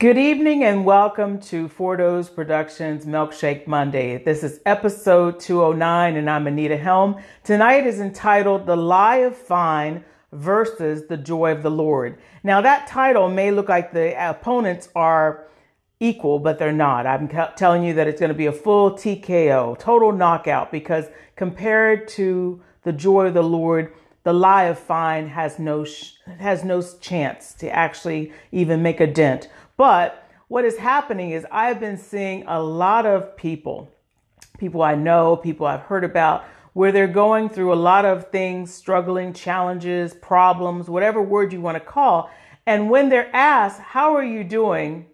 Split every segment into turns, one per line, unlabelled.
Good evening and welcome to Fordo's Productions Milkshake Monday. This is episode 209 and I'm Anita Helm. Tonight is entitled The Lie of Fine versus the Joy of the Lord. Now that title may look like the opponents are equal, but they're not. I'm telling you that it's going to be a full TKO, total knockout, because compared to the joy of the Lord, the lie of fine has no chance to actually even make a dent. But what is happening is I've been seeing a lot of people I know, people I've heard about, where they're going through a lot of things, struggling, challenges, problems, whatever word you want to call. And when they're asked, how are you doing?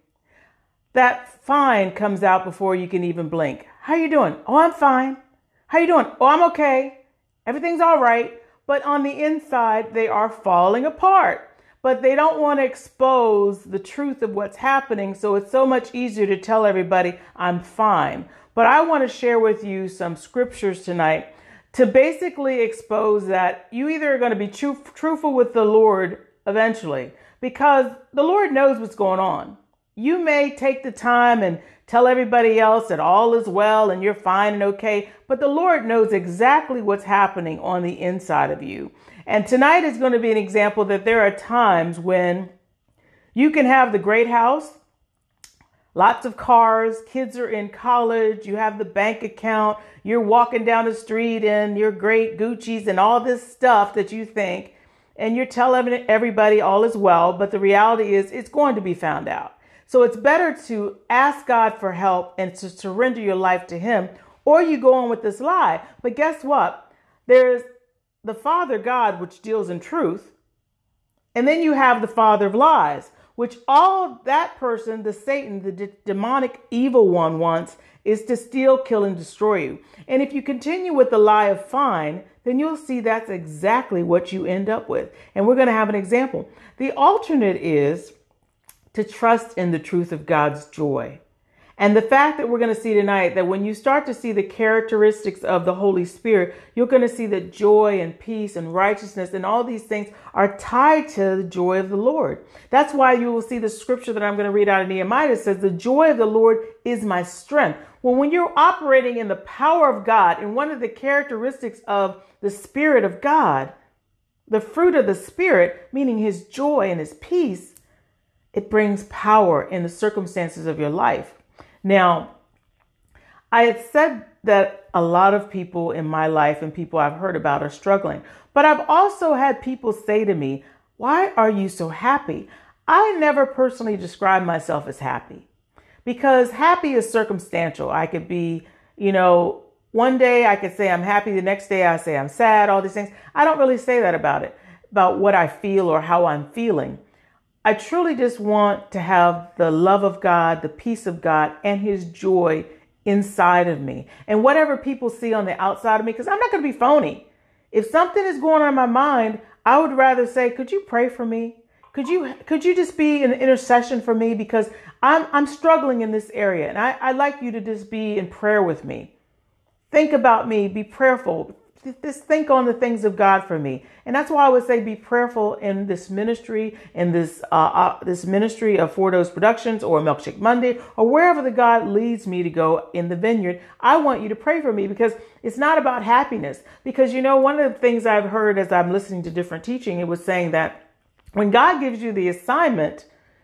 That fine comes out before you can even blink. How you doing? Oh, I'm fine. How you doing? Oh, I'm okay. Everything's all right. But on the inside, they are falling apart. But they don't want to expose the truth of what's happening. So it's so much easier to tell everybody, I'm fine. But I want to share with you some scriptures tonight to basically expose that you either are going to be truthful with the Lord eventually, because the Lord knows what's going on. You may take the time and tell everybody else that all is well and you're fine and okay, but the Lord knows exactly what's happening on the inside of you. And tonight is going to be an example that there are times when you can have the great house, lots of cars, kids are in college, you have the bank account, you're walking down the street in your great Gucci's and all this stuff that you think, and you're telling everybody all is well, but the reality is it's going to be found out. So it's better to ask God for help and to surrender your life to Him, or you go on with this lie. But guess what? There's the Father God, which deals in truth. And then you have the father of lies, which all that person, the Satan, the demonic evil one wants is to steal, kill, and destroy you. And if you continue with the lie of fine, then you'll see that's exactly what you end up with. And we're going to have an example. The alternate is to trust in the truth of God's joy. And the fact that we're going to see tonight that when you start to see the characteristics of the Holy Spirit, you're going to see that joy and peace and righteousness and all these things are tied to the joy of the Lord. That's why you will see the scripture that I'm going to read out of Nehemiah that says, the joy of the Lord is my strength. Well, when you're operating in the power of God, and one of the characteristics of the Spirit of God, the fruit of the Spirit, meaning His joy and His peace, it brings power in the circumstances of your life. Now, I had said that a lot of people in my life and people I've heard about are struggling, but I've also had people say to me, why are you so happy? I never personally describe myself as happy, because happy is circumstantial. I could be, one day I could say I'm happy, the next day I say I'm sad, all these things. I don't really say that about what I feel or how I'm feeling. I truly just want to have the love of God, the peace of God, and His joy inside of me. And whatever people see on the outside of me, because I'm not going to be phony. If something is going on in my mind, I would rather say, could you pray for me? Could you just be an intercession for me? Because I'm struggling in this area, and I'd like you to just be in prayer with me. Think about me, be prayerful. Just think on the things of God for me. And that's why I would say be prayerful in this ministry, in this ministry of Fordo's Productions or Milkshake Monday, or wherever the God leads me to go in the vineyard. I want you to pray for me, because it's not about happiness. Because, one of the things I've heard as I'm listening to different teaching, it was saying that when God gives you the assignment,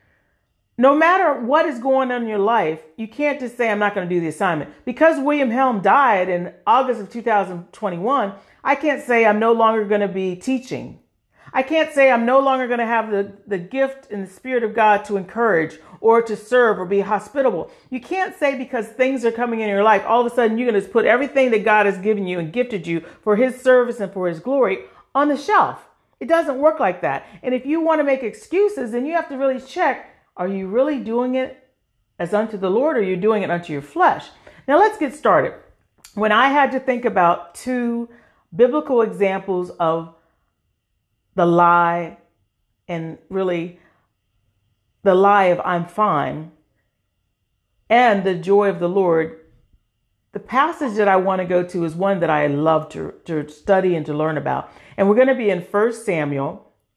no matter what is going on in your life, you can't just say, I'm not going to do the assignment. Because William Helm died in August of 2021, I can't say I'm no longer going to be teaching. I can't say I'm no longer going to have the gift and the Spirit of God to encourage or to serve or be hospitable. You can't say because things are coming in your life, all of a sudden you're going to put everything that God has given you and gifted you for His service and for His glory on the shelf. It doesn't work like that. And if you want to make excuses, then you have to really check, are you really doing it as unto the Lord, or are you doing it unto your flesh? Now let's get started. When I had to think about two biblical examples of the lie, and really the lie of I'm fine and the joy of the Lord, the passage that I want to go to is one that I love to study and to learn about. And we're going to be in 1 Samuel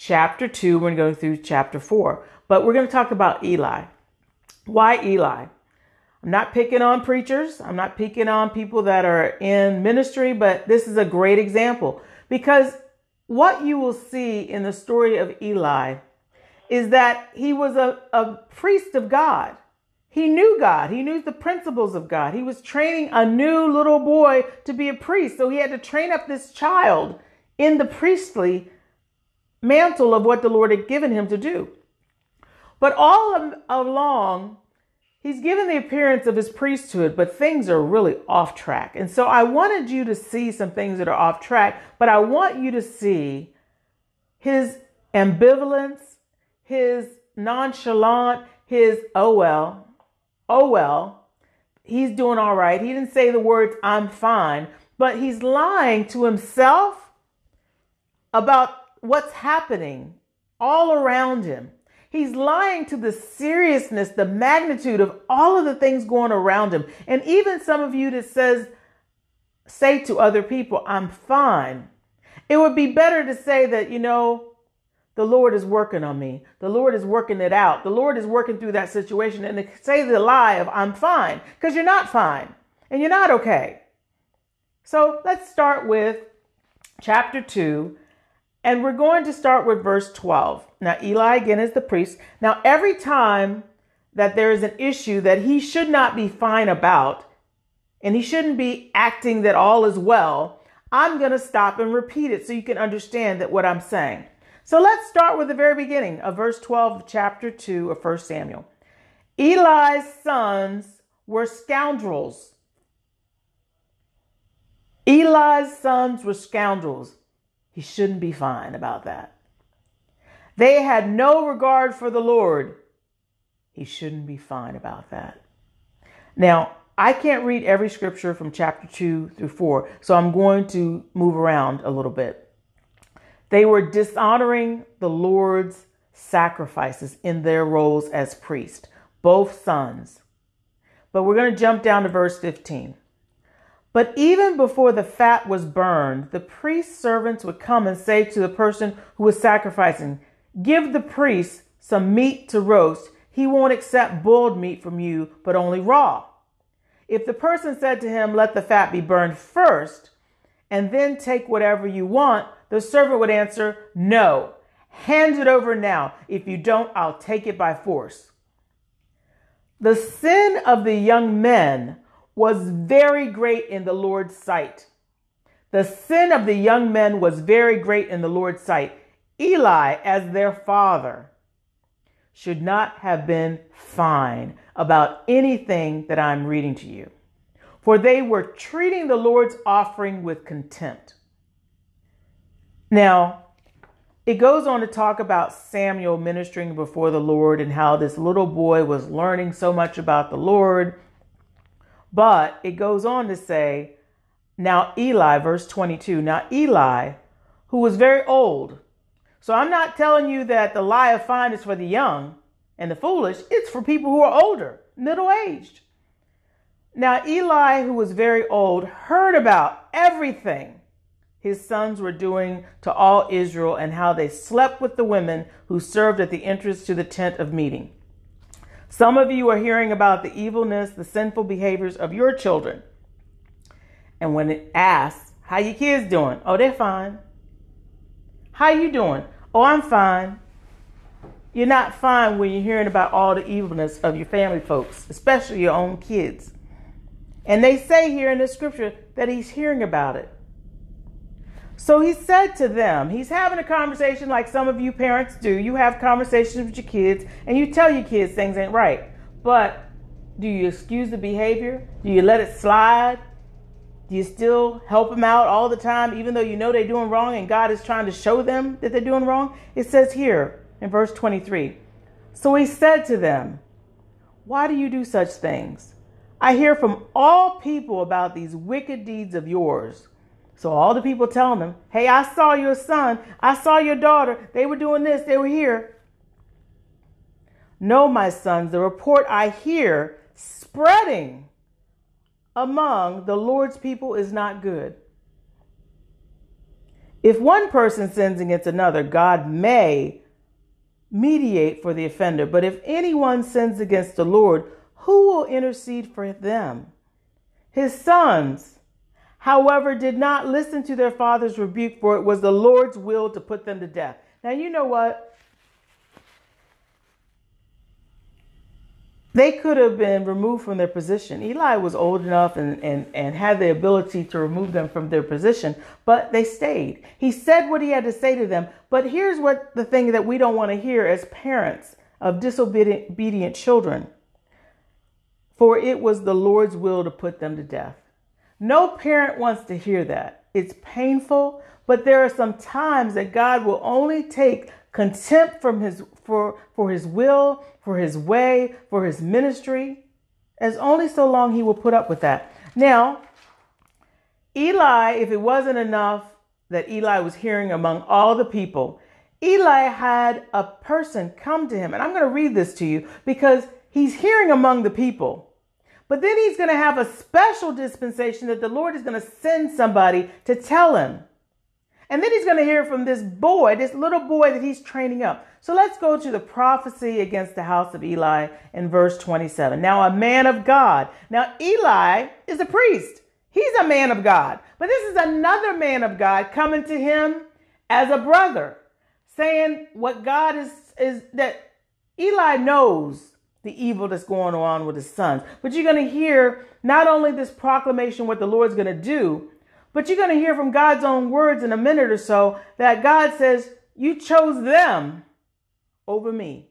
chapter 2. We're going to go through chapter 4. But we're going to talk about Eli. Why Eli? I'm not picking on preachers. I'm not picking on people that are in ministry, but this is a great example because what you will see in the story of Eli is that he was a priest of God. He knew God. He knew the principles of God. He was training a new little boy to be a priest. So he had to train up this child in the priestly mantle of what the Lord had given him to do. But all along, he's given the appearance of his priesthood, but things are really off track. And so I wanted you to see some things that are off track, but I want you to see his ambivalence, his nonchalant, his oh well, he's doing all right. He didn't say the words, I'm fine, but he's lying to himself about what's happening all around him. He's lying to the seriousness, the magnitude of all of the things going around him. And even some of you that say to other people, I'm fine. It would be better to say that, the Lord is working on me. The Lord is working it out. The Lord is working through that situation, and to say the lie of I'm fine, because you're not fine and you're not okay. So let's start with chapter 2. And we're going to start with verse 12. Now, Eli, again, is the priest. Now, every time that there is an issue that he should not be fine about, and he shouldn't be acting that all is well, I'm going to stop and repeat it so you can understand that what I'm saying. So let's start with the very beginning of verse 12 of chapter 2 of 1 Samuel. Eli's sons were scoundrels. Eli's sons were scoundrels. He shouldn't be fine about that. They had no regard for the Lord. He shouldn't be fine about that. Now, I can't read every scripture from chapter 2 through 4, so I'm going to move around a little bit. They were dishonoring the Lord's sacrifices in their roles as priests, both sons. But we're going to jump down to verse 15. But even before the fat was burned, the priest's servants would come and say to the person who was sacrificing, give the priest some meat to roast. He won't accept boiled meat from you, but only raw. If the person said to him, let the fat be burned first, and then take whatever you want, the servant would answer, no, hand it over now. If you don't, I'll take it by force. The sin of the young men was very great in the Lord's sight. The sin of the young men was very great in the Lord's sight. Eli, as their father, should not have been fine about anything that I'm reading to you, for they were treating the Lord's offering with contempt. Now, it goes on to talk about Samuel ministering before the Lord and how this little boy was learning so much about the Lord. But it goes on to say, now Eli, verse 22, now Eli, who was very old. So I'm not telling you that the lie of fine is for the young and the foolish. It's for people who are older, middle-aged. Now Eli, who was very old, heard about everything his sons were doing to all Israel and how they slept with the women who served at the entrance to the tent of meeting. Some of you are hearing about the evilness, the sinful behaviors of your children. And when it asks, how your kids doing? Oh, they're fine. How you doing? Oh, I'm fine. You're not fine when you're hearing about all the evilness of your family folks, especially your own kids. And they say here in the scripture that he's hearing about it. So he said to them, he's having a conversation like some of you parents do. You have conversations with your kids and you tell your kids things ain't right. But do you excuse the behavior? Do you let it slide? Do you still help them out all the time, even though you know they're doing wrong and God is trying to show them that they're doing wrong? It says here in verse 23, so he said to them, why do you do such things? I hear from all people about these wicked deeds of yours. So all the people telling them, hey, I saw your son. I saw your daughter. They were doing this. They were here. No, my sons, the report I hear spreading among the Lord's people is not good. If one person sins against another, God may mediate for the offender. But if anyone sins against the Lord, who will intercede for them? His sons, however, did not listen to their father's rebuke, for it was the Lord's will to put them to death. Now, you know what? They could have been removed from their position. Eli was old enough and had the ability to remove them from their position, but they stayed. He said what he had to say to them. But here's what the thing that we don't want to hear as parents of disobedient children. For it was the Lord's will to put them to death. No parent wants to hear that. It's painful, but there are some times that God will only take contempt from for his will, for his way, for his ministry, as only so long he will put up with that. Now, Eli, if it wasn't enough that Eli was hearing among all the people, Eli had a person come to him. And I'm going to read this to you because he's hearing among the people. But then he's going to have a special dispensation that the Lord is going to send somebody to tell him. And then he's going to hear from this boy, this little boy that he's training up. So let's go to the prophecy against the house of Eli in verse 27. Now, a man of God. Now, Eli is a priest. He's a man of God. But this is another man of God coming to him as a brother, saying what God is that Eli knows the evil that's going on with his sons. But you're going to hear not only this proclamation, what the Lord's going to do, but you're going to hear from God's own words in a minute or so that God says, you chose them over me.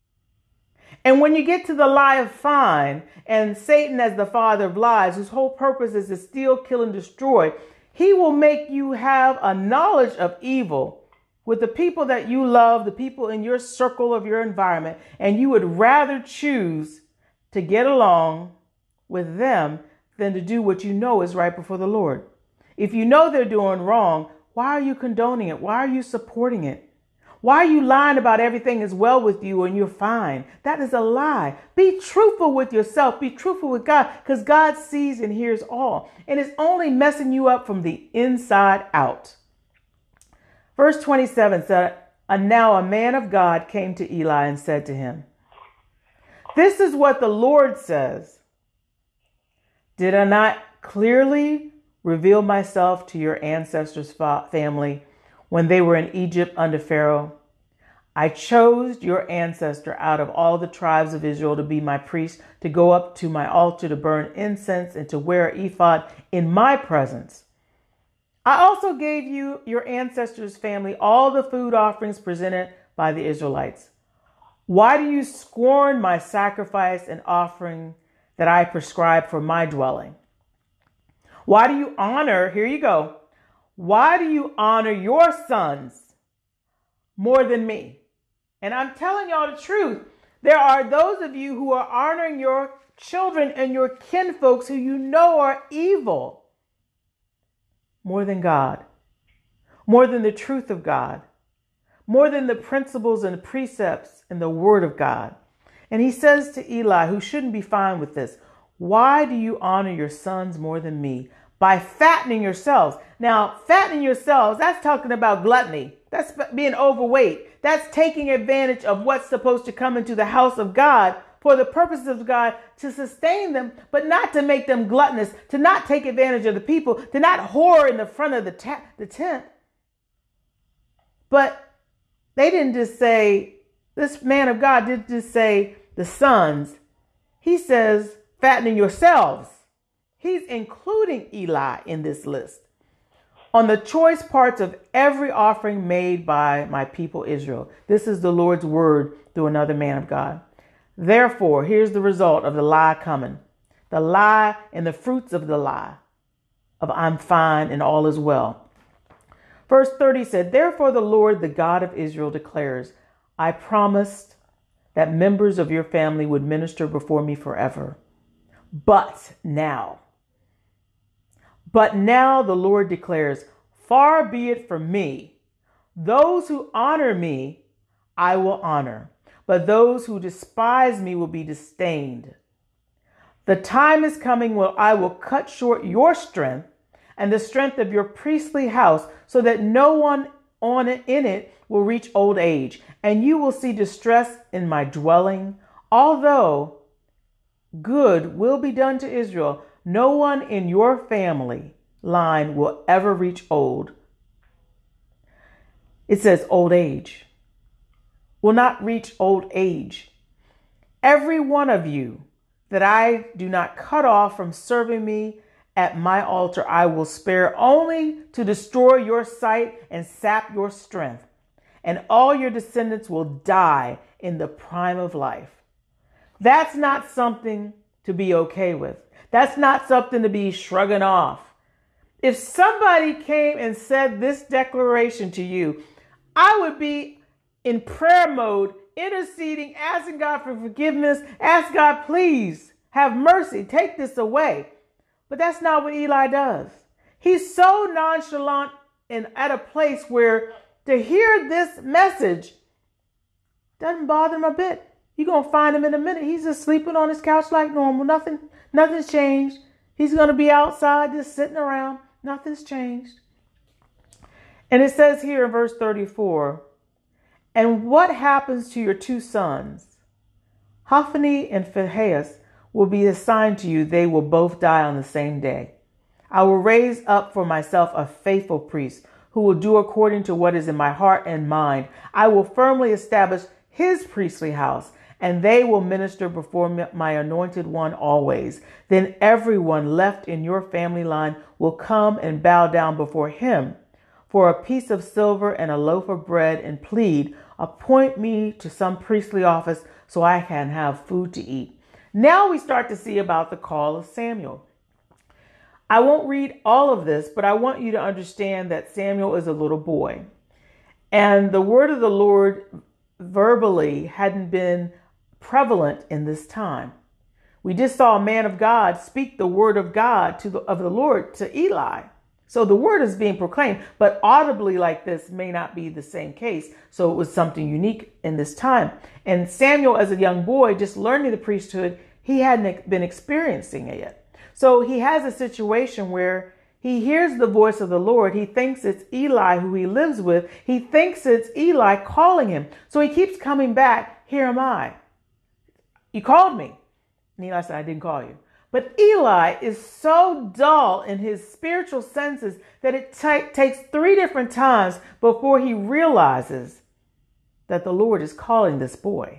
And when you get to the lie of fine and Satan as the father of lies, whose whole purpose is to steal, kill, and destroy, he will make you have a knowledge of evil with the people that you love, the people in your circle of your environment, and you would rather choose to get along with them than to do what you know is right before the Lord. If you know they're doing wrong, why are you condoning it? Why are you supporting it? Why are you lying about everything is well with you and you're fine? That is a lie. Be truthful with yourself. Be truthful with God, because God sees and hears all. And it's only messing you up from the inside out. Verse 27 said, and now a man of God came to Eli and said to him, this is what the Lord says. Did I not clearly reveal myself to your ancestors' family when they were in Egypt under Pharaoh? I chose your ancestor out of all the tribes of Israel to be my priest, to go up to my altar to burn incense and to wear an ephod in my presence. I also gave you, your ancestors' family, all the food offerings presented by the Israelites. Why do you scorn my sacrifice and offering that I prescribed for my dwelling? Why do you honor, here you go, why do you honor your sons more than me? And I'm telling y'all the truth. There are those of you who are honoring your children and your kinfolks who you know are evil more than God, more than the truth of God, more than the principles and precepts and the word of God. And he says to Eli, who shouldn't be fine with this, why do you honor your sons more than me? By fattening yourselves. Now, fattening yourselves, that's talking about gluttony. That's being overweight. That's taking advantage of what's supposed to come into the house of God for the purposes of God to sustain them, but not to make them gluttonous, to not take advantage of the people, to not whore in the front of the tent. But they didn't just say, this man of God didn't just say the sons. He says, fattening yourselves. He's including Eli in this list. On the choice parts of every offering made by my people Israel. This is the Lord's word through another man of God. Therefore, here's the result of the lie coming. The lie and the fruits of the lie of I'm fine and all is well. Verse 30 said, therefore the Lord, the God of Israel declares, I promised that members of your family would minister before me forever. But now the Lord declares, far be it from me. Those who honor me, I will honor. But those who despise me will be disdained. The time is coming when I will cut short your strength. and the strength of your priestly house, so that no one in it will reach old age, and you will see distress in my dwelling. Although good will be done to Israel, no one in your family line will ever reach old. It says old age. Will not reach old age. Every one of you that I do not cut off from serving me at my altar, I will spare, only to destroy your sight and sap your strength. And all your descendants will die in the prime of life. That's not something to be okay with. That's not something to be shrugging off. If somebody came and said this declaration to you, I would be in prayer mode, interceding, asking God for forgiveness. Ask God, please have mercy, take this away. But that's not what Eli does. He's so nonchalant and at a place where to hear this message doesn't bother him a bit. You're going to find him in a minute. He's just sleeping on his couch like normal. Nothing's changed. He's going to be outside just sitting around. Nothing's changed. And it says here in verse 34, and what happens to your two sons, Hophni and Phinehas, will be assigned to you. They will both die on the same day. I will raise up for myself a faithful priest who will do according to what is in my heart and mind. I will firmly establish his priestly house, and they will minister before my anointed one always. Then everyone left in your family line will come and bow down before him for a piece of silver and a loaf of bread, and plead, appoint me to some priestly office so I can have food to eat. Now we start to see about the call of Samuel. I won't read all of this, but I want you to understand that Samuel is a little boy. And the word of the Lord verbally hadn't been prevalent in this time. We just saw a man of God speak the word of God of the Lord to Eli. So the word is being proclaimed, but audibly like this may not be the same case. So it was something unique in this time. And Samuel, as a young boy, just learning the priesthood, he hadn't been experiencing it yet. So he has a situation where he hears the voice of the Lord. He thinks it's Eli who he lives with. He thinks it's Eli calling him. So he keeps coming back. Here am I. You called me. And Eli said, I didn't call you. But Eli is so dull in his spiritual senses that it takes 3 different times before he realizes that the Lord is calling this boy.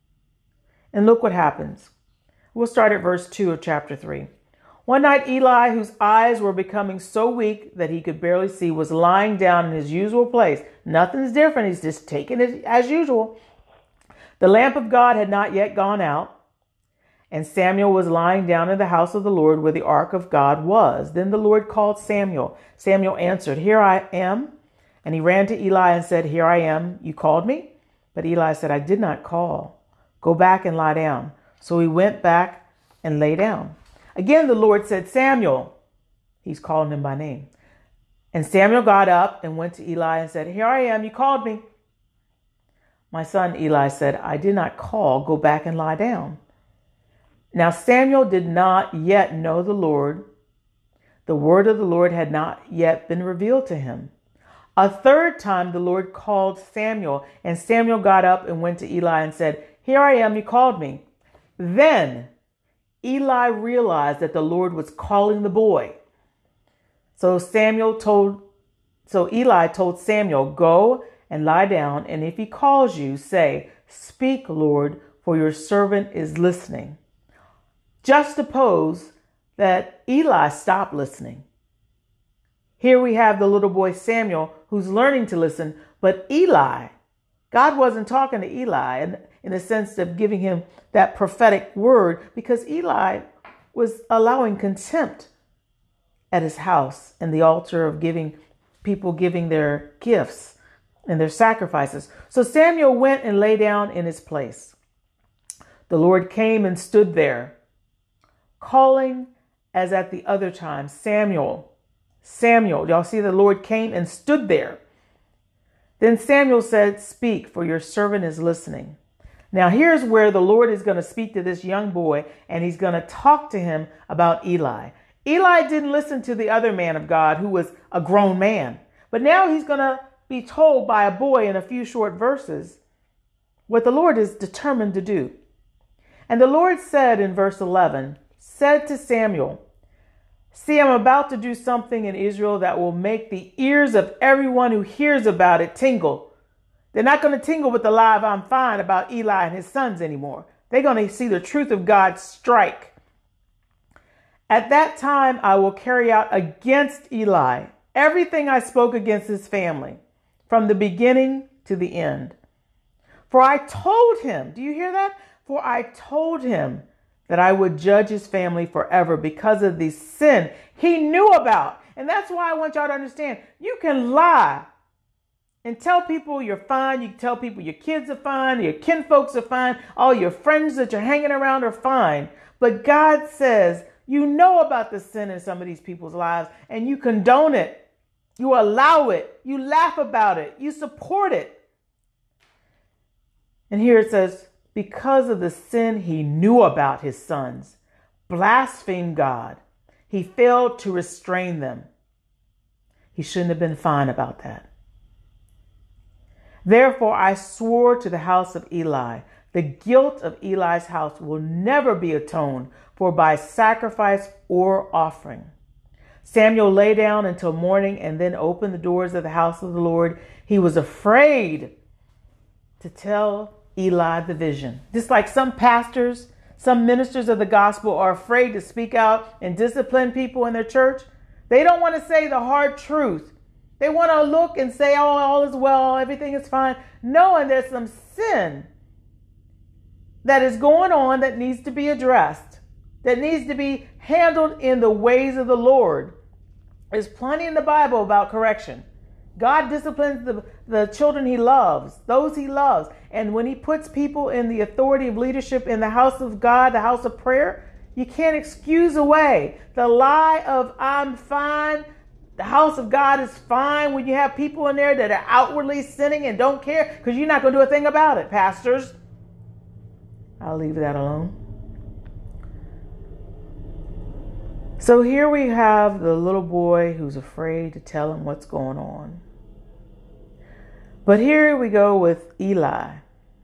And look what happens. We'll start at verse 2 of chapter 3. One night, Eli, whose eyes were becoming so weak that he could barely see, was lying down in his usual place. Nothing's different. He's just taking it as usual. The lamp of God had not yet gone out, and Samuel was lying down in the house of the Lord where the ark of God was. Then the Lord called Samuel. Samuel answered, Here I am. And he ran to Eli and said, Here I am. You called me? But Eli said, I did not call. Go back and lie down. So he went back and lay down. Again, the Lord said, Samuel. He's calling him by name. And Samuel got up and went to Eli and said, Here I am. You called me. My son, Eli said, I did not call. Go back and lie down. Now Samuel did not yet know the Lord. The word of the Lord had not yet been revealed to him. A third time the Lord called Samuel, and Samuel got up and went to Eli and said, Here I am, you called me. Then Eli realized that the Lord was calling the boy. So Eli told Samuel, Go and lie down, and if he calls you, say, Speak, Lord, for your servant is listening. Just suppose that Eli stopped listening. Here we have the little boy Samuel who's learning to listen, but Eli, God wasn't talking to Eli in the sense of giving him that prophetic word, because Eli was allowing contempt at his house and the altar of people giving their gifts and their sacrifices. So Samuel went and lay down in his place. The Lord came and stood there, calling as at the other time, Samuel, Samuel. Y'all see the Lord came and stood there. Then Samuel said, Speak, for your servant is listening. Now here's where the Lord is going to speak to this young boy, and he's going to talk to him about Eli. Eli didn't listen to the other man of God who was a grown man. But now he's going to be told by a boy in a few short verses what the Lord is determined to do. And the Lord said in verse 11, said to Samuel, see, I'm about to do something in Israel that will make the ears of everyone who hears about it tingle. They're not going to tingle with the lie of I'm fine about Eli and his sons anymore. They're going to see the truth of God strike. At that time, I will carry out against Eli everything I spoke against his family from the beginning to the end. For I told him, do you hear that? For I told him that I would judge his family forever because of the sin he knew about. And that's why I want y'all to understand, you can lie and tell people you're fine. You can tell people your kids are fine, your kinfolks are fine, all your friends that you're hanging around are fine. But God says, you know about the sin in some of these people's lives and you condone it. You allow it. You laugh about it. You support it. And here it says, because of the sin he knew about his sons, blasphemed God. He failed to restrain them. He shouldn't have been fine about that. Therefore, I swore to the house of Eli, the guilt of Eli's house will never be atoned for by sacrifice or offering. Samuel lay down until morning and then opened the doors of the house of the Lord. He was afraid to tell Eli the vision. Just like some pastors, some ministers of the gospel are afraid to speak out and discipline people in their church. They don't want to say the hard truth. They want to look and say, oh, all is well, everything is fine, knowing there's some sin that is going on that needs to be addressed, that needs to be handled in the ways of the Lord. There's plenty in the Bible about correction. God disciplines the children he loves, those he loves. And when he puts people in the authority of leadership in the house of God, the house of prayer, you can't excuse away the lie of I'm fine. The house of God is fine when you have people in there that are outwardly sinning and don't care because you're not going to do a thing about it, pastors. I'll leave that alone. So here we have the little boy who's afraid to tell him what's going on. But here we go with Eli.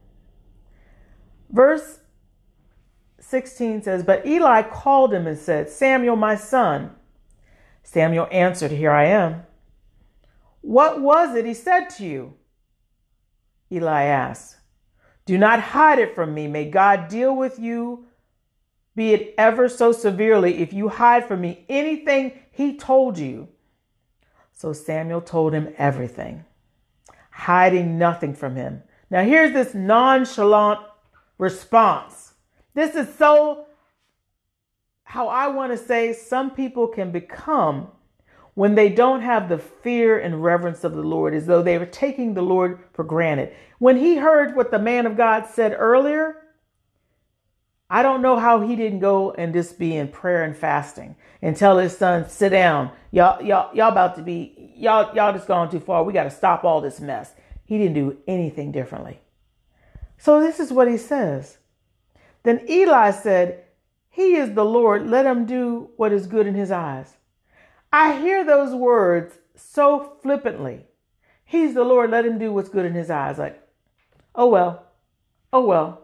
Verse 16 says, but Eli called him and said, Samuel, my son. Samuel answered, here I am. What was it he said to you? Eli asked, do not hide it from me. May God deal with you, be it ever so severely, if you hide from me anything he told you. So Samuel told him everything, hiding nothing from him. Now here's this nonchalant response. This is so how I want to say some people can become when they don't have the fear and reverence of the Lord, as though they were taking the Lord for granted. When he heard what the man of God said earlier, I don't know how he didn't go and just be in prayer and fasting and tell his son, sit down. Y'all about to be, y'all just gone too far. We got to stop all this mess. He didn't do anything differently. So this is what he says. Then Eli said, he is the Lord. Let him do what is good in his eyes. I hear those words so flippantly. He's the Lord. Let him do what's good in his eyes. Like, oh, well. Oh, well.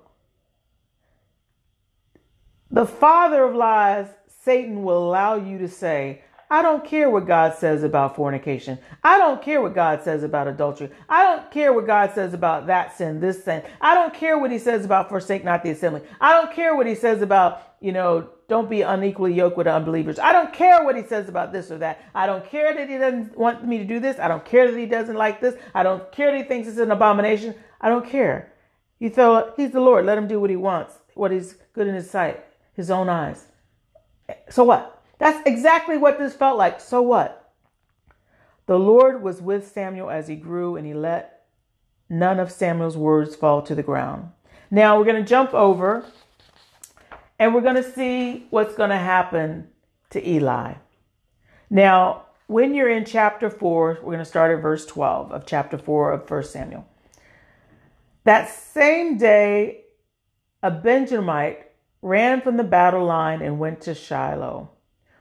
The father of lies, Satan, will allow you to say, I don't care what God says about fornication. I don't care what God says about adultery. I don't care what God says about that sin, this sin. I don't care what he says about forsake not the assembly. I don't care what he says about, don't be unequally yoked with unbelievers. I don't care what he says about this or that. I don't care that he doesn't want me to do this. I don't care that he doesn't like this. I don't care that he thinks it's an abomination. I don't care. He's the Lord. Let him do what he wants, what is good in his sight, his own eyes. So what? That's exactly what this felt like. So what? The Lord was with Samuel as he grew, and he let none of Samuel's words fall to the ground. Now we're going to jump over and we're going to see what's going to happen to Eli. Now, when you're in chapter 4, we're going to start at verse 12 of chapter 4 of 1 Samuel. That same day, a Benjamite ran from the battle line and went to Shiloh,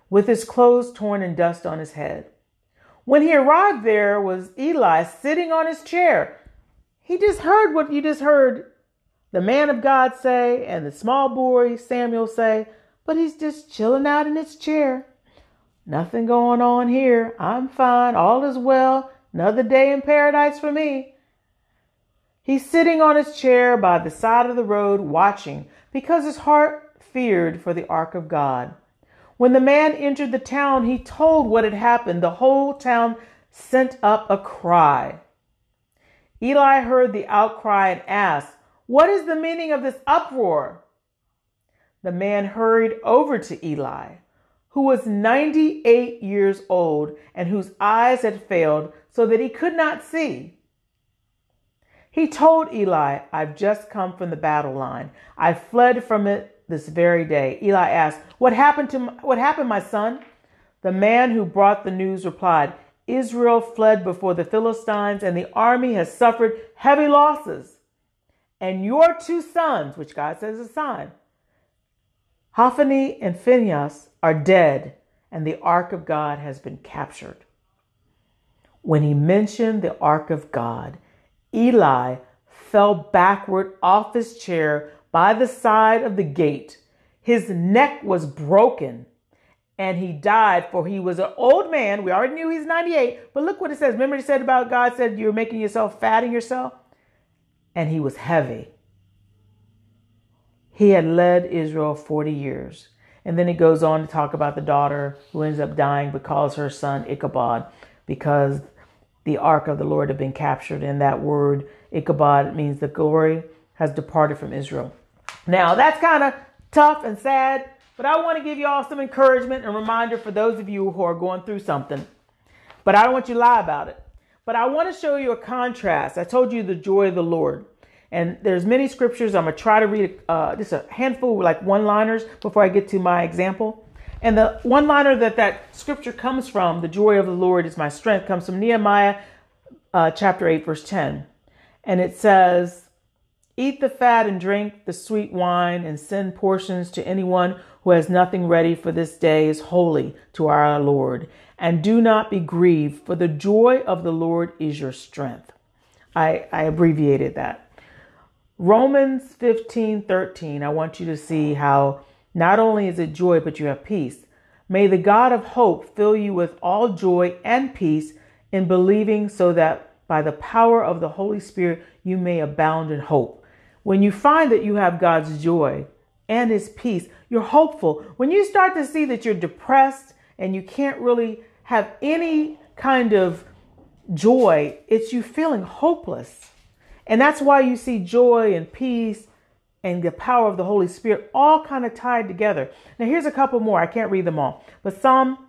with his clothes torn and dust on his head. When he arrived, there was Eli sitting on his chair. He just heard what you just heard the man of God say and the small boy Samuel say, but he's just chilling out in his chair. Nothing going on here. I'm fine. All is well. Another day in paradise for me. He's sitting on his chair by the side of the road watching because his heart feared for the ark of God. When the man entered the town, he told what had happened. The whole town sent up a cry. Eli heard the outcry and asked, "What is the meaning of this uproar?" The man hurried over to Eli, who was 98 years old and whose eyes had failed so that he could not see. He told Eli, "I've just come from the battle line. I fled from it this very day." Eli asked, What happened, my son?" The man who brought the news replied, "Israel fled before the Philistines, and the army has suffered heavy losses. And your two sons," which God says is a sign, "Hophni and Phinehas, are dead, and the ark of God has been captured." When he mentioned the ark of God, Eli fell backward off his chair by the side of the gate. His neck was broken and he died, for he was an old man. We already knew he's 98, but look what it says. Remember it said about God said you're making yourself fatting yourself? And he was heavy. He had led Israel 40 years. And then it goes on to talk about the daughter who ends up dying but calls her son Ichabod because the ark of the Lord had been captured. And that word Ichabod means the glory has departed from Israel. Now that's kind of tough and sad, but I want to give you all some encouragement and reminder for those of you who are going through something. But I don't want you to lie about it. But I want to show you a contrast. I told you the joy of the Lord. And there's many scriptures. I'm going to try to read just a handful, like one-liners, before I get to my example. And the one-liner that scripture comes from, the joy of the Lord is my strength, comes from Nehemiah chapter 8, verse 10. And it says, "Eat the fat and drink the sweet wine and send portions to anyone who has nothing ready, for this day is holy to our Lord. And do not be grieved, for the joy of the Lord is your strength." I abbreviated that. Romans 15:13. I want you to see how not only is it joy, but you have peace. "May the God of hope fill you with all joy and peace in believing, so that by the power of the Holy Spirit you may abound in hope." When you find that you have God's joy and his peace, you're hopeful. When you start to see that you're depressed and you can't really have any kind of joy, it's you feeling hopeless. And that's why you see joy and peace and the power of the Holy Spirit all kind of tied together. Now, here's a couple more. I can't read them all. But Psalm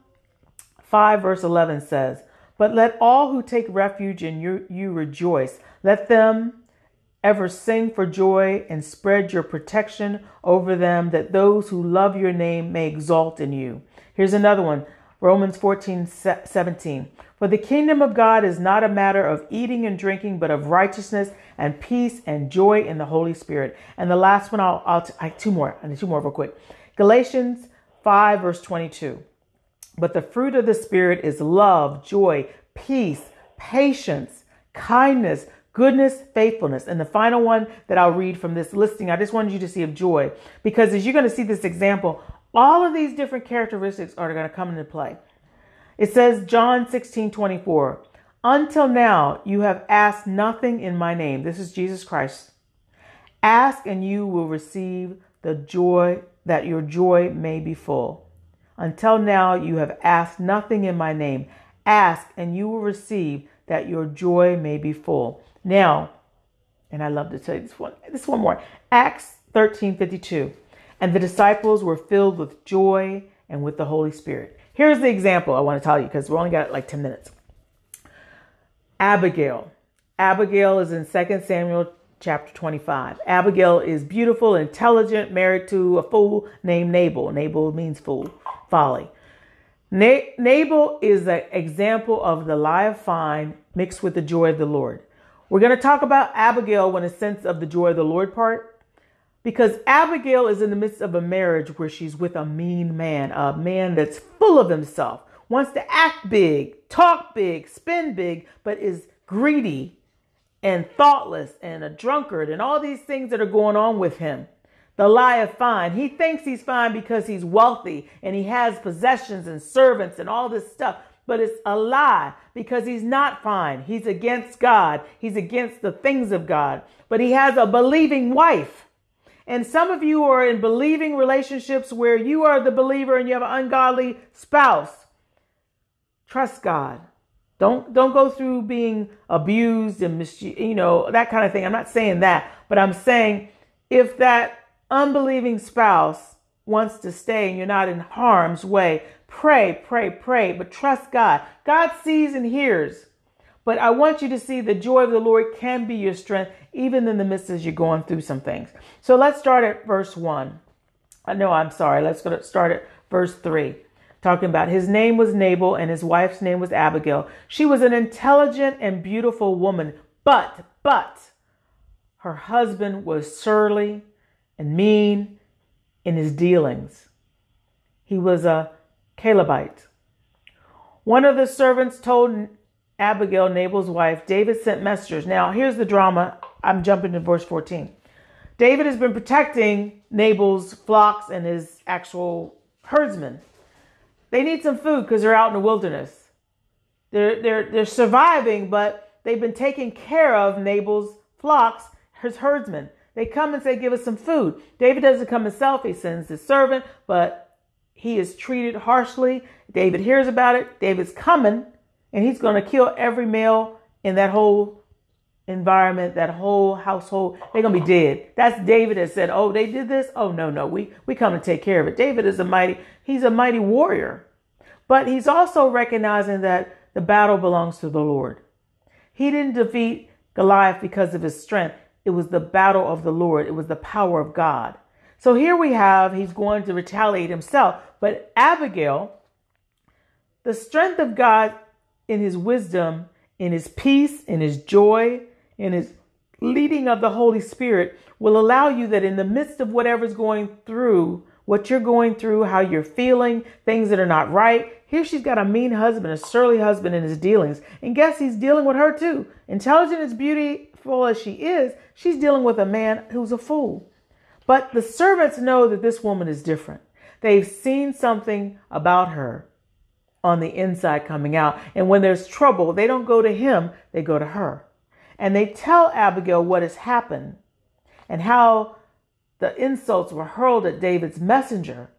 5 verse 11 says, "But let all who take refuge in you rejoice. Let them ever sing for joy and spread your protection over them, that those who love your name may exalt in you." Here's another one. Romans 14:17. "For the kingdom of God is not a matter of eating and drinking, but of righteousness and peace and joy in the Holy Spirit." And the last one, two more. I need two more real quick. Galatians 5 verse 22. "But the fruit of the Spirit is love, joy, peace, patience, kindness, goodness, faithfulness." And the final one that I'll read from this listing, I just wanted you to see of joy, because as you're going to see this example, all of these different characteristics are going to come into play. It says, John 16:24, "Until now you have asked nothing in my name." This is Jesus Christ. "Ask and you will receive the joy, that your joy may be full." Until now you have asked nothing in my name. Ask and you will receive, that your joy may be full. Now, and I love to tell you this one more. Acts 13:52. "And the disciples were filled with joy and with the Holy Spirit." Here's the example I want to tell you, because we only got like 10 minutes. Abigail. Abigail is in 2 Samuel chapter 25. Abigail is beautiful, intelligent, married to a fool named Nabal. Nabal means fool, folly. Nabal is an example of the lie of fine mixed with the joy of the Lord. We're going to talk about Abigail in a sense of the joy of the Lord part. Because Abigail is in the midst of a marriage where she's with a man that's full of himself, wants to act big, talk big, spend big, but is greedy and thoughtless and a drunkard and all these things that are going on with him. The lie of fine. He thinks he's fine because he's wealthy and he has possessions and servants and all this stuff. But it's a lie because he's not fine. He's against God. He's against the things of God. But he has a believing wife. And some of you are in believing relationships where you are the believer and you have an ungodly spouse. Trust God. Don't go through being abused and that kind of thing. I'm not saying that, but I'm saying if that unbelieving spouse wants to stay and you're not in harm's way, pray, but trust God. God sees and hears. But I want you to see the joy of the Lord can be your strength, even in the midst as you're going through some things. So let's start at verse 1. Let's start at verse 3. Talking about his name was Nabal and his wife's name was Abigail. She was an intelligent and beautiful woman, but her husband was surly and mean in his dealings. He was a Calebite. One of the servants told Abigail, Nabal's wife, David sent messengers. Now, here's the drama. I'm jumping to verse 14. David has been protecting Nabal's flocks and his actual herdsmen. They need some food because they're out in the wilderness. They're surviving, but they've been taking care of Nabal's flocks, his herdsmen. They come and say, give us some food. David doesn't come himself. He sends his servant, but he is treated harshly. David hears about it. David's coming, and he's going to kill every male in that whole environment, that whole household. They're going to be dead. That's David that said, oh, they did this? Oh, no. We come to take care of it. David is he's a mighty warrior. But he's also recognizing that the battle belongs to the Lord. He didn't defeat Goliath because of his strength. It was the battle of the Lord. It was the power of God. So here we have, he's going to retaliate himself. But Abigail, the strength of God in his wisdom, in his peace, in his joy, in his leading of the Holy Spirit will allow you that in the midst of whatever's going through, what you're going through, how you're feeling, things that are not right. Here she's got a mean husband, a surly husband in his dealings. And guess he's dealing with her too. Intelligent as beautiful as she is, she's dealing with a man who's a fool. But the servants know that this woman is different. They've seen something about her on the inside coming out. And when there's trouble, they don't go to him, they go to her. And they tell Abigail what has happened and how the insults were hurled at David's messenger.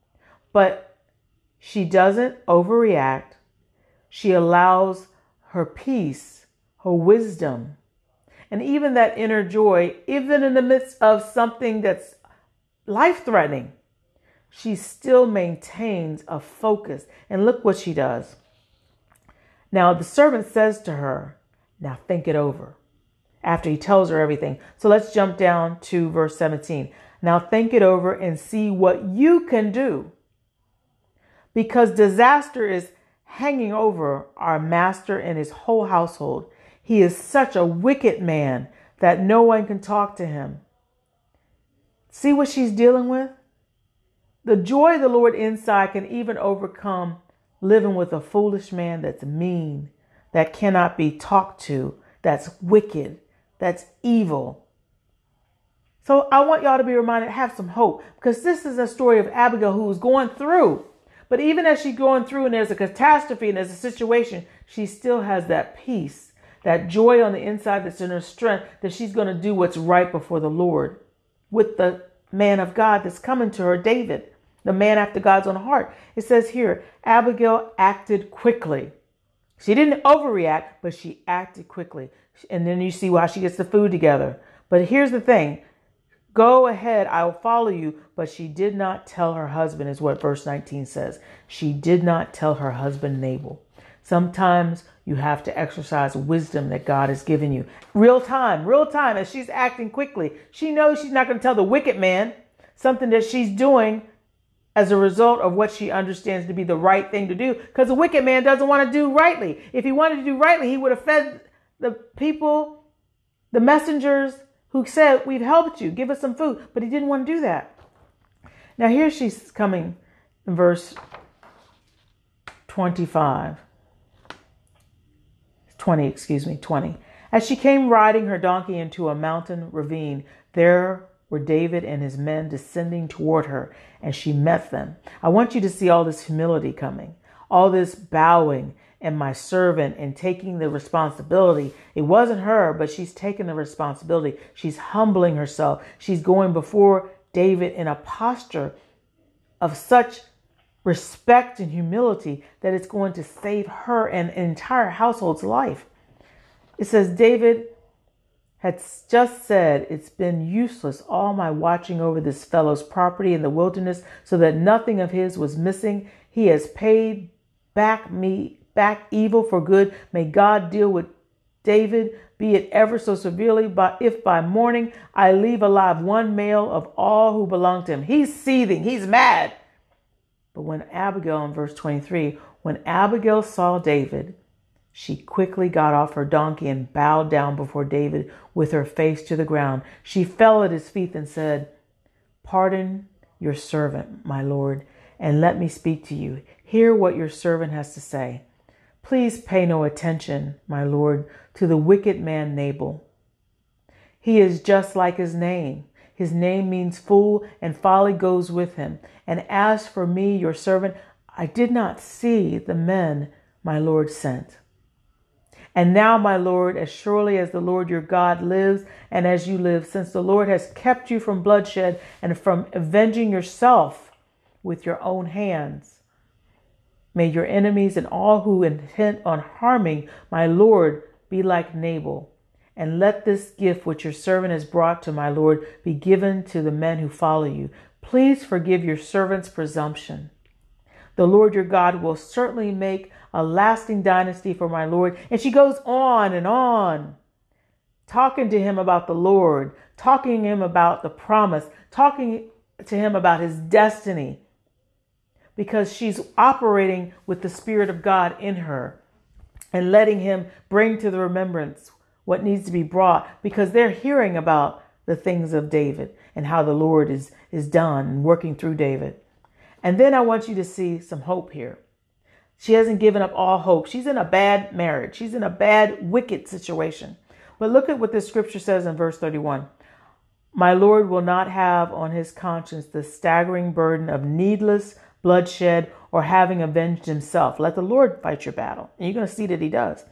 But she doesn't overreact. She allows her peace, her wisdom, and even that inner joy, even in the midst of something that's life-threatening, she still maintains a focus. And look what she does. Now, the servant says to her, now think it over. After he tells her everything. So let's jump down to verse 17. Now think it over and see what you can do. Because disaster is hanging over our master and his whole household. He is such a wicked man that no one can talk to him. See what she's dealing with? The joy of the Lord inside can even overcome living with a foolish man that's mean, that cannot be talked to, that's wicked, that's evil. So I want y'all to be reminded, have some hope, because this is a story of Abigail who was going through. But even as she's going through and there's a catastrophe and there's a situation, she still has that peace, that joy on the inside that's in her strength, that she's going to do what's right before the Lord with the man of God that's coming to her, David, the man after God's own heart. It says here, Abigail acted quickly. She didn't overreact, but she acted quickly. And then you see why she gets the food together. But here's the thing. Go ahead, I will follow you. But she did not tell her husband, is what verse 19 says. She did not tell her husband Nabal. Sometimes you have to exercise wisdom that God has given you. Real time, as she's acting quickly. She knows she's not going to tell the wicked man something that she's doing as a result of what she understands to be the right thing to do. Because the wicked man doesn't want to do rightly. If he wanted to do rightly, he would have fed the people, the messengers who said, we've helped you, give us some food. But he didn't want to do that. Now here she's coming in verse 20. As she came riding her donkey into a mountain ravine, there were David and his men descending toward her, and she met them. I want you to see all this humility coming, all this bowing and my servant and taking the responsibility. It wasn't her, but she's taking the responsibility. She's humbling herself. She's going before David in a posture of such respect and humility that it's going to save her and an entire household's life. It says, David had just said, it's been useless all my watching over this fellow's property in the wilderness so that nothing of his was missing. He has paid back evil for good. May God deal with David, be it ever so severely, but if by morning I leave alive one male of all who belong to him. He's seething. He's mad. But when Abigail, in verse 23, when Abigail saw David, she quickly got off her donkey and bowed down before David with her face to the ground. She fell at his feet and said, pardon your servant, my lord, and let me speak to you. Hear what your servant has to say. Please pay no attention, my lord, to the wicked man Nabal. He is just like his name. His name means fool, and folly goes with him. And as for me, your servant, I did not see the men my lord sent. And now, my lord, as surely as the Lord your God lives and as you live, since the Lord has kept you from bloodshed and from avenging yourself with your own hands, may your enemies and all who intend on harming my lord be like Nabal. And let this gift which your servant has brought to my lord be given to the men who follow you. Please forgive your servant's presumption. The Lord your God will certainly make a lasting dynasty for my lord. And she goes on, talking to him about the Lord, talking to him about the promise, talking to him about his destiny, because she's operating with the Spirit of God in her and letting him bring to the remembrance what needs to be brought, because they're hearing about the things of David and how the Lord is done and working through David. And then I want you to see some hope here. She hasn't given up all hope. She's in a bad marriage. She's in a bad, wicked situation. But look at what this scripture says in verse 31. My Lord will not have on his conscience the staggering burden of needless bloodshed or having avenged himself. Let the Lord fight your battle. And you're going to see that he does.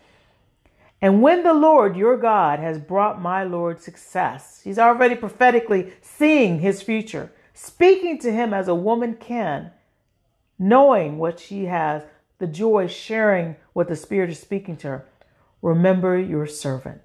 And when the Lord your God has brought my Lord success, he's already prophetically seeing his future, speaking to him as a woman can, knowing what she has, the joy sharing what the Spirit is speaking to her. Remember your servant.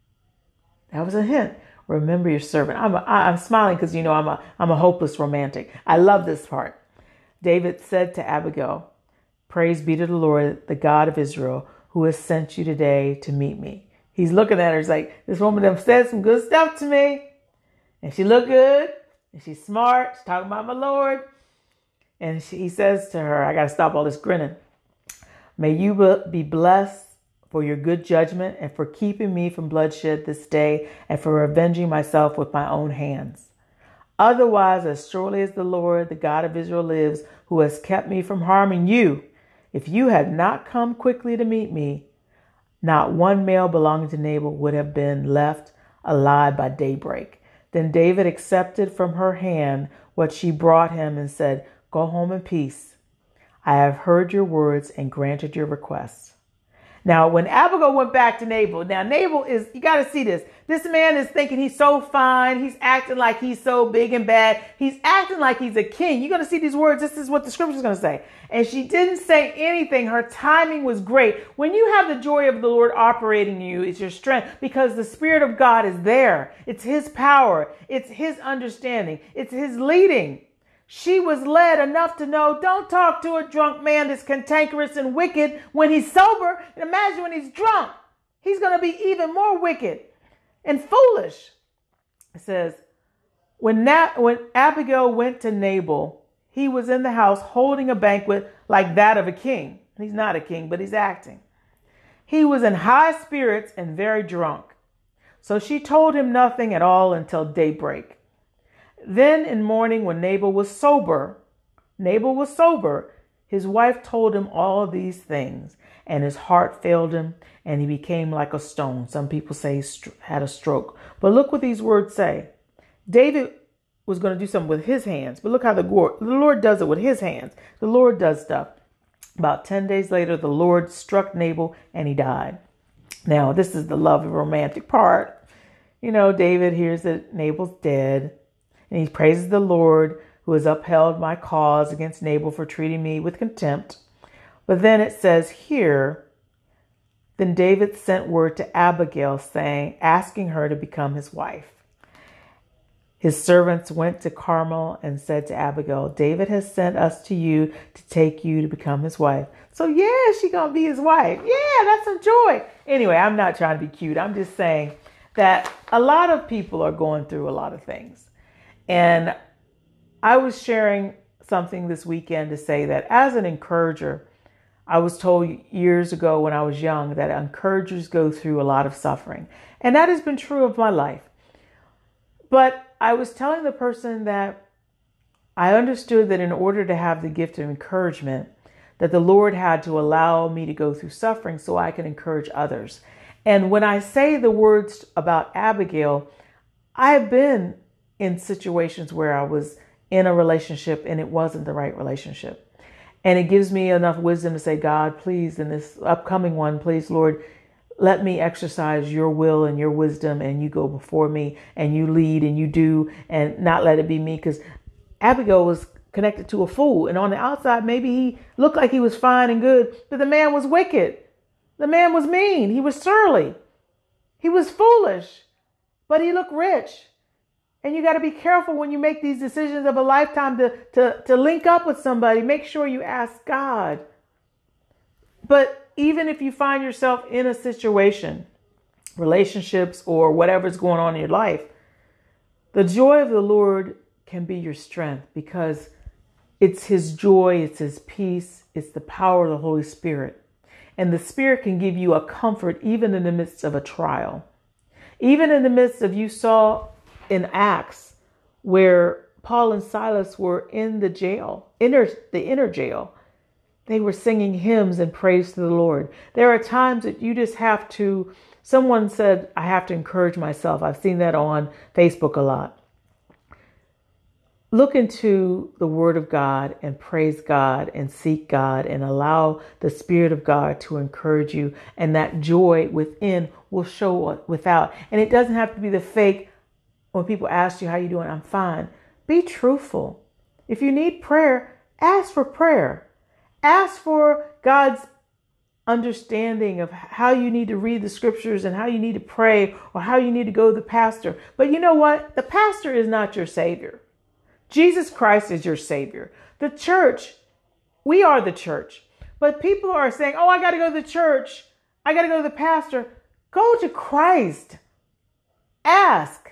That was a hint. Remember your servant. I'm smiling because, I'm a hopeless romantic. I love this part. David said to Abigail, praise be to the Lord, the God of Israel, who has sent you today to meet me. He's looking at her. He's like, this woman have said some good stuff to me. And she looked good. And she's smart. She's talking about my Lord. And he says to her, I got to stop all this grinning. May you be blessed for your good judgment and for keeping me from bloodshed this day and for avenging myself with my own hands. Otherwise, as surely as the Lord, the God of Israel lives, who has kept me from harming you, if you had not come quickly to meet me, not one male belonging to Nabal would have been left alive by daybreak. Then David accepted from her hand what she brought him and said, go home in peace. I have heard your words and granted your requests. Now, when Abigail went back to Nabal, you got to see this. This man is thinking he's so fine. He's acting like he's so big and bad. He's acting like he's a king. You're going to see these words. This is what the scripture is going to say. And she didn't say anything. Her timing was great. When you have the joy of the Lord operating in you, it's your strength because the Spirit of God is there. It's his power. It's his understanding. It's his leading. She was led enough to know, don't talk to a drunk man that's cantankerous and wicked when he's sober. And imagine when he's drunk, he's going to be even more wicked and foolish. It says, when Abigail went to Nabal, he was in the house holding a banquet like that of a king. He's not a king, but he's acting. He was in high spirits and very drunk. So she told him nothing at all until daybreak. Then in morning, when Nabal was sober, his wife told him all these things, and his heart failed him, and he became like a stone. Some people say he had a stroke. But look what these words say. David was going to do something with his hands, but look how the Lord does it with his hands. The Lord does stuff. About 10 days later, the Lord struck Nabal and he died. Now, this is the love and romantic part. You know, David hears that Nabal's dead, and he praises the Lord who has upheld my cause against Nabal for treating me with contempt. But then it says here, then David sent word to Abigail asking her to become his wife. His servants went to Carmel and said to Abigail, David has sent us to you to take you to become his wife. So yeah, she's going to be his wife. Yeah, that's a joy. Anyway, I'm not trying to be cute. I'm just saying that a lot of people are going through a lot of things. And I was sharing something this weekend to say that as an encourager, I was told years ago when I was young that encouragers go through a lot of suffering. And that has been true of my life. But I was telling the person that I understood that in order to have the gift of encouragement, that the Lord had to allow me to go through suffering so I can encourage others. And when I say the words about Abigail, I have been in situations where I was in a relationship and it wasn't the right relationship. And it gives me enough wisdom to say, God, please, in this upcoming one, please, Lord, let me exercise your will and your wisdom, and you go before me and you lead and you do, and not let it be me. Because Abigail was connected to a fool, and on the outside, maybe he looked like he was fine and good, but the man was wicked. The man was mean. He was surly. He was foolish, but he looked rich. And you got to be careful when you make these decisions of a lifetime to link up with somebody. Make sure you ask God. But even if you find yourself in a situation, relationships or whatever's going on in your life, the joy of the Lord can be your strength, because it's his joy, it's his peace, it's the power of the Holy Spirit. And the Spirit can give you a comfort even in the midst of a trial. Even in the midst of, you saw in Acts where Paul and Silas were in the jail, the inner jail. They were singing hymns and praise to the Lord. There are times that you just have to, someone said, I have to encourage myself. I've seen that on Facebook a lot. Look into the Word of God and praise God and seek God and allow the Spirit of God to encourage you. And that joy within will show without. And it doesn't have to be the fake, when people ask you, how you doing? I'm fine. Be truthful. If you need prayer, ask for prayer. Ask for God's understanding of how you need to read the scriptures and how you need to pray, or how you need to go to the pastor. But you know what? The pastor is not your savior. Jesus Christ is your savior. The church, we are the church. But people are saying, oh, I got to go to the church. I got to go to the pastor. Go to Christ. Ask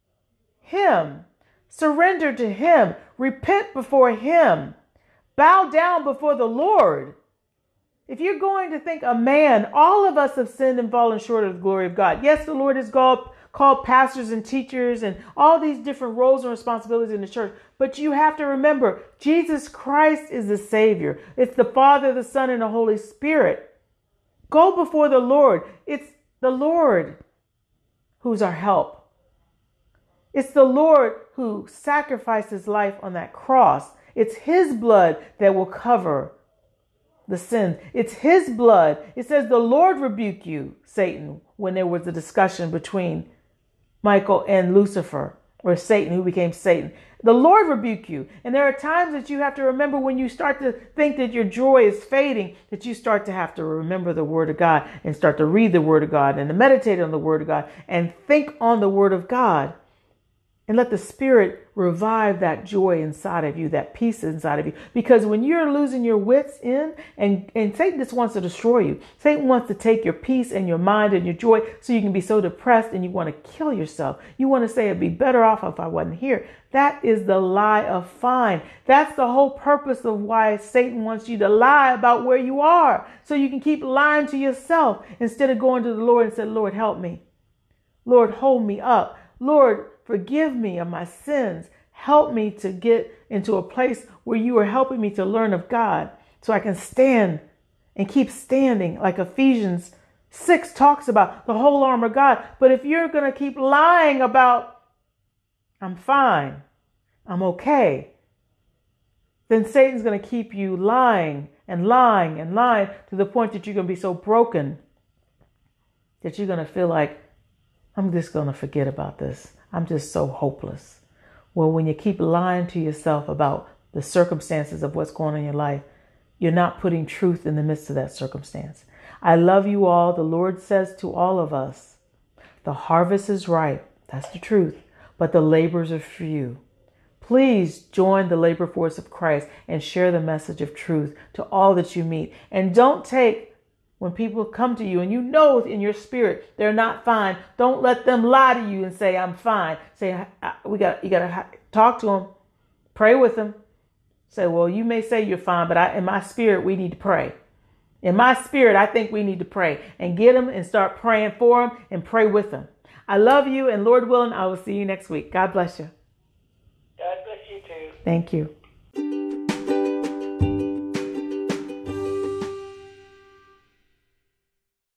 him. Surrender to him. Repent before him. Bow down before the Lord. If you're going to think a man, all of us have sinned and fallen short of the glory of God. Yes, the Lord has called pastors and teachers and all these different roles and responsibilities in the church. But you have to remember, Jesus Christ is the Savior. It's the Father, the Son, and the Holy Spirit. Go before the Lord. It's the Lord who's our help. It's the Lord who sacrificed his life on that cross. It's his blood that will cover the sin. It's his blood. It says the Lord rebuke you, Satan, when there was a discussion between Michael and Lucifer, or Satan, who became Satan. The Lord rebuke you. And there are times that you have to remember, when you start to think that your joy is fading, that you start to have to remember the Word of God and start to read the Word of God and to meditate on the Word of God and think on the Word of God. And let the Spirit revive that joy inside of you, that peace inside of you. Because when you're losing your wits and Satan just wants to destroy you. Satan wants to take your peace and your mind and your joy, so you can be so depressed and you want to kill yourself. You want to say, it'd be better off if I wasn't here. That is the lie of fine. That's the whole purpose of why Satan wants you to lie about where you are. So you can keep lying to yourself instead of going to the Lord and say, Lord, help me. Lord, hold me up. Lord, forgive me of my sins. Help me to get into a place where you are helping me to learn of God so I can stand and keep standing like Ephesians 6 talks about the whole armor of God. But if you're going to keep lying about, I'm fine, I'm okay, then Satan's going to keep you lying and lying and lying to the point that you're going to be so broken that you're going to feel like, I'm just going to forget about this. I'm just so hopeless. Well, when you keep lying to yourself about the circumstances of what's going on in your life, you're not putting truth in the midst of that circumstance. I love you all. The Lord says to all of us, the harvest is ripe. That's the truth. But the laborers are few. Please join the labor force of Christ and share the message of truth to all that you meet. And don't take, when people come to you and you know in your spirit they're not fine, don't let them lie to you and say, I'm fine. Say, you got to talk to them, pray with them. Say, well, you may say you're fine, but in my spirit, we need to pray. In my spirit, I think we need to pray and get them and start praying for them and pray with them. I love you, and Lord willing, I will see you next week. God bless you.
God bless you too.
Thank you.